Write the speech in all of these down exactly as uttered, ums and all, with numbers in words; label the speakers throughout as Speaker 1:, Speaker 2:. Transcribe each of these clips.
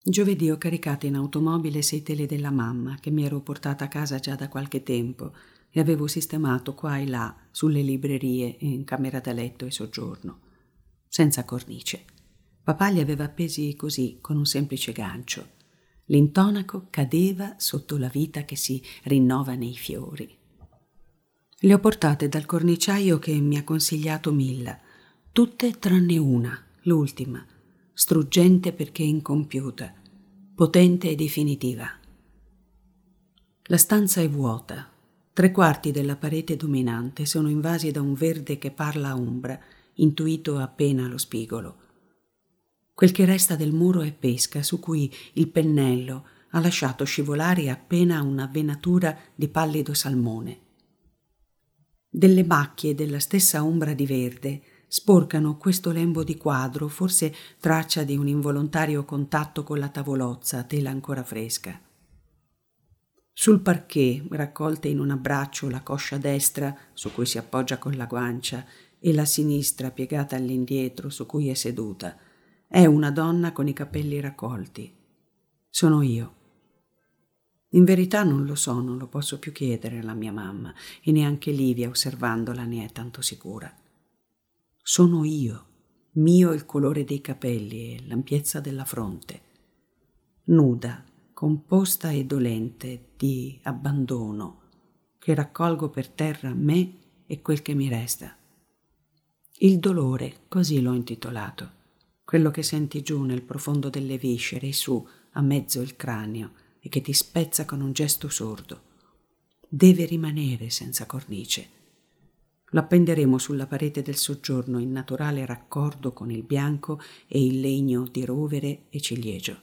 Speaker 1: Giovedì ho caricato in automobile sei tele della mamma che mi ero portata a casa già da qualche tempo e avevo sistemato qua e là sulle librerie e in camera da letto e soggiorno, senza cornice. Papà li aveva appesi così, con un semplice gancio. L'intonaco cadeva sotto la vita che si rinnova nei fiori. Le ho portate dal corniciaio che mi ha consigliato Milla, tutte tranne una, l'ultima, struggente perché incompiuta, potente e definitiva. La stanza è vuota. Tre quarti della parete dominante sono invasi da un verde che parla a ombra, intuito appena allo spigolo. Quel che resta del muro è pesca su cui il pennello ha lasciato scivolare appena una venatura di pallido salmone. Delle macchie della stessa ombra di verde sporcano questo lembo di quadro, forse traccia di un involontario contatto con la tavolozza a tela ancora fresca. Sul parquet, raccolte in un abbraccio, la coscia destra su cui si appoggia con la guancia e la sinistra piegata all'indietro su cui è seduta, è una donna con i capelli raccolti. Sono io. In verità non lo so, non lo posso più chiedere alla mia mamma e neanche Livia, osservandola, ne è tanto sicura. Sono io, mio il colore dei capelli e l'ampiezza della fronte, nuda, composta e dolente di abbandono, che raccolgo per terra me e quel che mi resta. Il dolore, così l'ho intitolato, quello che senti giù nel profondo delle viscere e su, a mezzo il cranio, e che ti spezza con un gesto sordo. Deve rimanere senza cornice. Lo appenderemo sulla parete del soggiorno in naturale raccordo con il bianco e il legno di rovere e ciliegio.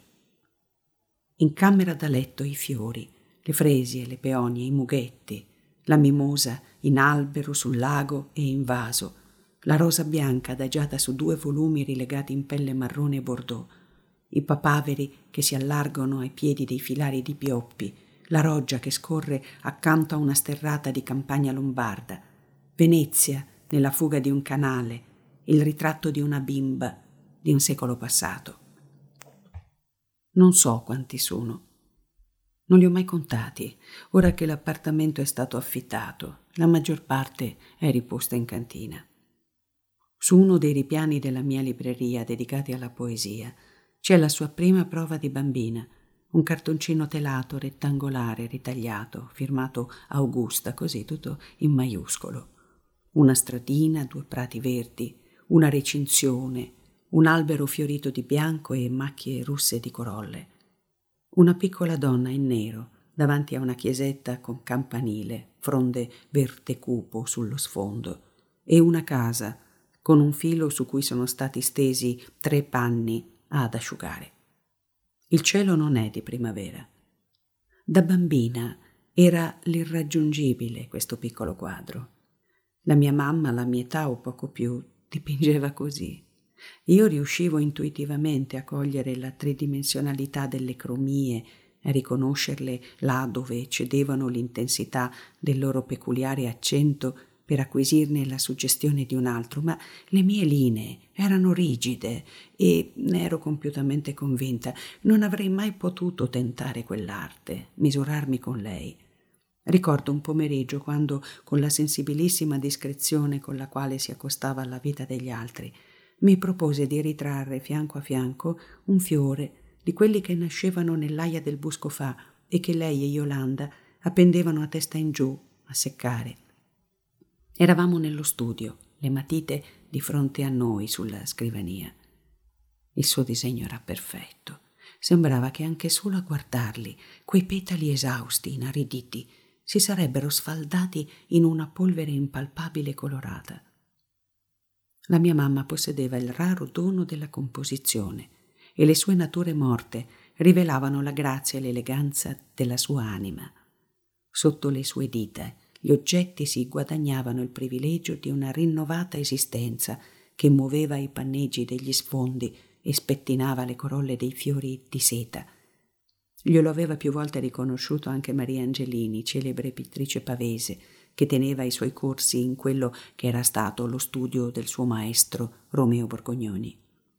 Speaker 1: In camera da letto i fiori, le fresie, le peonie, i mughetti, la mimosa in albero sul lago e in vaso, la rosa bianca adagiata su due volumi rilegati in pelle marrone e bordeaux, i papaveri che si allargano ai piedi dei filari di pioppi, la roggia che scorre accanto a una sterrata di campagna lombarda, Venezia nella fuga di un canale, il ritratto di una bimba di un secolo passato. Non so quanti sono. Non li ho mai contati, ora che l'appartamento è stato affittato. La maggior parte è riposta in cantina. Su uno dei ripiani della mia libreria dedicati alla poesia c'è la sua prima prova di bambina, un cartoncino telato rettangolare ritagliato, firmato Augusta, così tutto in maiuscolo. Una stradina, due prati verdi, una recinzione, un albero fiorito di bianco e macchie russe di corolle. Una piccola donna in nero davanti a una chiesetta con campanile, fronde verde cupo sullo sfondo, e una casa con un filo su cui sono stati stesi tre panni ad asciugare. Il cielo non è di primavera. Da bambina era l'irraggiungibile questo piccolo quadro. La mia mamma, alla mia età o poco più, dipingeva così. Io riuscivo intuitivamente a cogliere la tridimensionalità delle cromie, a riconoscerle là dove cedevano l'intensità del loro peculiare accento per acquisirne la suggestione di un altro, ma le mie linee erano rigide e, ne ero compiutamente convinta, non avrei mai potuto tentare quell'arte, misurarmi con lei. Ricordo un pomeriggio quando, con la sensibilissima discrezione con la quale si accostava alla vita degli altri, mi propose di ritrarre fianco a fianco un fiore di quelli che nascevano nell'aia del Buscofà e che lei e Yolanda appendevano a testa in giù a seccare. Eravamo nello studio, le matite di fronte a noi sulla scrivania. Il suo disegno era perfetto. Sembrava che anche solo a guardarli, quei petali esausti, inariditi, si sarebbero sfaldati in una polvere impalpabile e colorata. La mia mamma possedeva il raro dono della composizione e le sue nature morte rivelavano la grazia e l'eleganza della sua anima. Sotto le sue dita gli oggetti si guadagnavano il privilegio di una rinnovata esistenza che muoveva i panneggi degli sfondi e spettinava le corolle dei fiori di seta. Glielo aveva più volte riconosciuto anche Maria Angelini, celebre pittrice pavese, che teneva i suoi corsi in quello che era stato lo studio del suo maestro Romeo Borgognoni.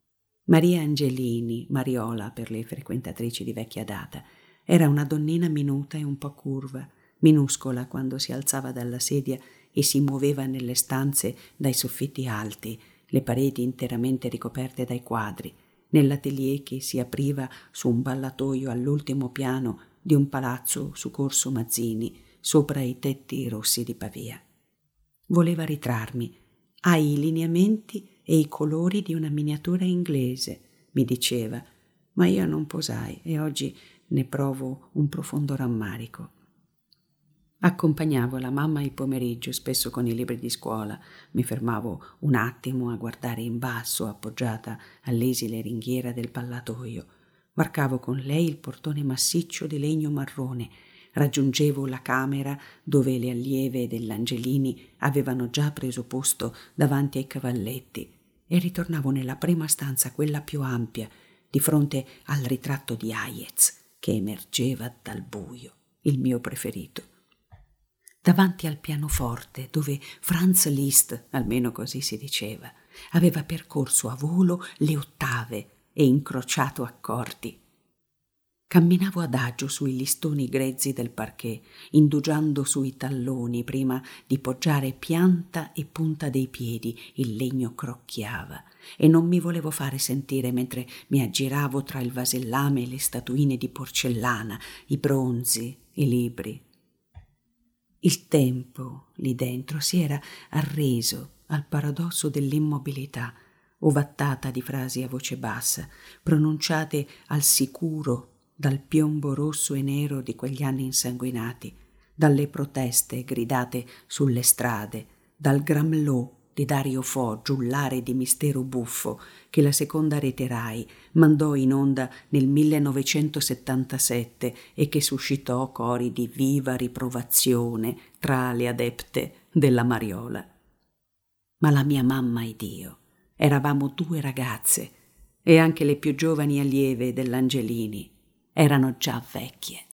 Speaker 1: Maria Angelini, Mariola per le frequentatrici di vecchia data, era una donnina minuta e un po' curva, minuscola quando si alzava dalla sedia e si muoveva nelle stanze dai soffitti alti, le pareti interamente ricoperte dai quadri, nell'atelier che si apriva su un ballatoio all'ultimo piano di un palazzo su Corso Mazzini, sopra i tetti rossi di Pavia. Voleva ritrarmi. Hai i lineamenti e i colori di una miniatura inglese, mi diceva, ma io non posai e oggi ne provo un profondo rammarico. Accompagnavo la mamma il pomeriggio, spesso con i libri di scuola. Mi fermavo un attimo a guardare in basso, appoggiata all'esile ringhiera del ballatoio. Varcavo con lei il portone massiccio di legno marrone. Raggiungevo la camera dove le allieve dell'Angelini avevano già preso posto davanti ai cavalletti e ritornavo nella prima stanza, quella più ampia, di fronte al ritratto di Hayez che emergeva dal buio, il mio preferito. Davanti al pianoforte dove Franz Liszt, almeno così si diceva, aveva percorso a volo le ottave e incrociato accordi. Camminavo adagio sui listoni grezzi del parquet, indugiando sui talloni prima di poggiare pianta e punta dei piedi. Il legno crocchiava e non mi volevo fare sentire mentre mi aggiravo tra il vasellame e le statuine di porcellana, i bronzi, i libri. Il tempo lì dentro si era arreso al paradosso dell'immobilità, ovattata di frasi a voce bassa, pronunciate al sicuro dal piombo rosso e nero di quegli anni insanguinati, dalle proteste gridate sulle strade, dal Gramlò di Dario Fo, giullare di mistero buffo, che la seconda rete Rai mandò in onda nel millenovecentosettantasette e che suscitò cori di viva riprovazione tra le adepte della Mariola. Ma la mia mamma ed io eravamo due ragazze e anche le più giovani allieve dell'Angelini erano già vecchie.